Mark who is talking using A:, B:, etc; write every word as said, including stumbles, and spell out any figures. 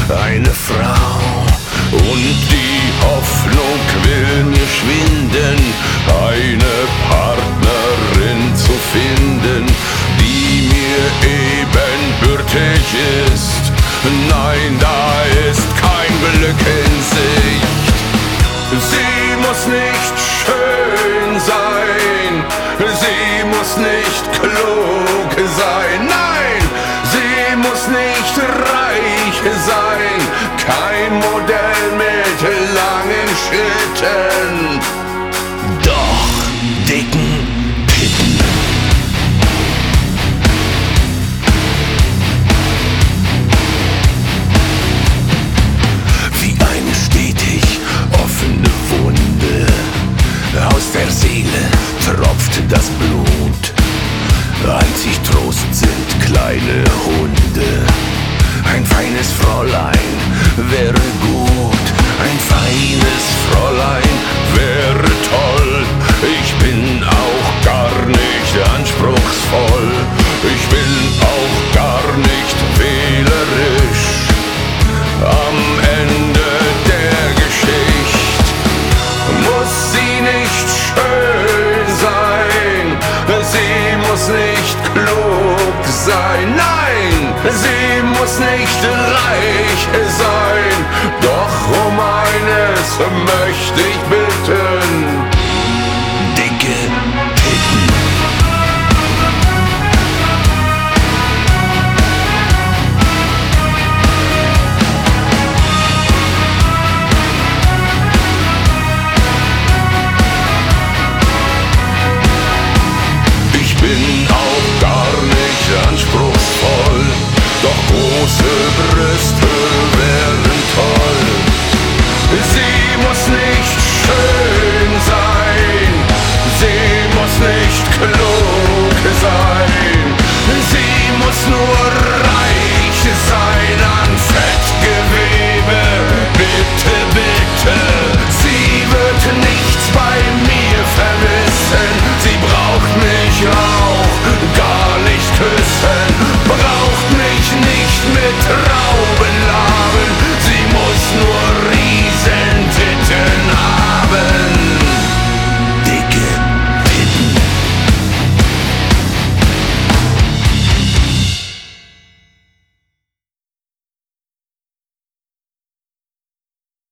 A: eine Frau und die Hoffnung will mir schwinden, eine Partnerin zu finden, die mir ebenbürtig ist. Nein, da ist kein Glück in Sicht. Sie muss nicht schön sein, sie muss nicht klug sein, nein, sie muss nicht reich sein, kein Modell mit langen Schritten, doch dicken Titten. Wie eine stetig offene Wunde, aus der Seele tropft das Blut. Einzig Trost sind kleine Hunde. Ein feines Fräulein wäre gut. Ein feines Fräulein wäre toll. Ich bin auch gar nicht anspruchsvoll. Ich bin auch gar nicht wählerisch. Am Ende der Geschichte muss sie nicht schön sein, sie muss nicht klug sein, nein, sie muss nicht